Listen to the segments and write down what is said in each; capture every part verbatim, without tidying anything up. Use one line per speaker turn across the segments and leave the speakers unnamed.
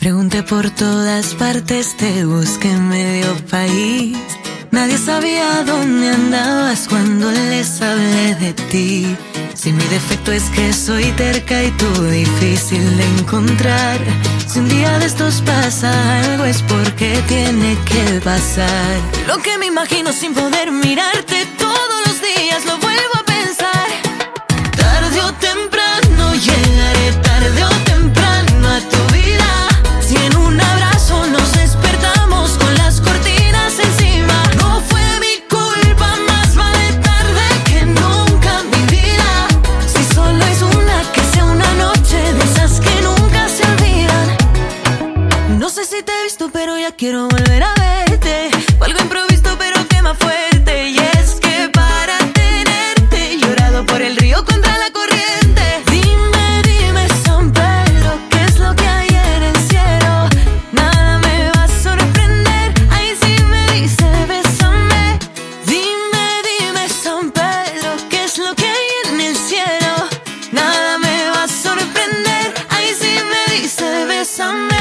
Pregunté por todas partes, te busqué en medio país. Nadie sabía dónde andabas cuando les hablé de ti. Si mi defecto es que soy terca y tú difícil de encontrar. Si un día de estos pasa algo es porque tiene que pasar. Lo que me imagino sin poder mirarte todos los días lo vuelvo a pensar. Tarde o temprano llegaré, tarde o temprano a tu vida. Si en un abrazo nos despertamos con las cortinas encima. No fue mi culpa, más vale tarde que nunca, mi vida. Si solo es una, que sea una noche de esas que nunca se olvidan. No sé si te he visto, pero ya quiero volver a verte. Fue algo improvisto, pero quema fuerte. Y es que para tenerte he llorado por el río contra la corriente. Dime, dime, San Pedro, ¿qué es lo que hay en el cielo? Nada me va a sorprender. Ay, si me dice, bésame. Dime, dime, San Pedro, ¿qué es lo que hay en el cielo? Nada me va a sorprender. Ay, si me dice, bésame.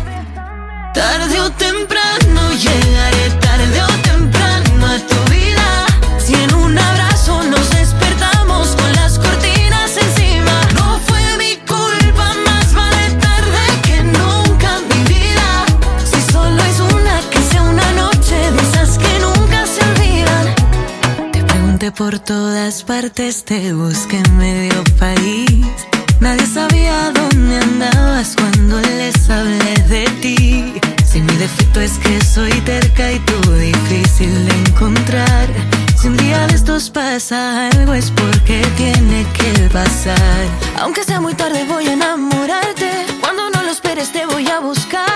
Tarde o temprano llegaré, tarde o temprano a tu vida. Si en un abrazo nos despertamos con las cortinas encima. No fue mi culpa, más vale tarde que nunca, mi vida. Si solo es una, que sea una noche de esas que nunca se olvidan. Te pregunté por todas partes, te busqué en medio país. Nadie sabía dónde andabas cuando les hablé de ti. Si mi defecto es que soy terca y tú difícil de encontrar. Si un día de estos pasa algo es porque tiene que pasar. Aunque sea muy tarde voy a enamorarte. Cuando no lo esperes te voy a buscar.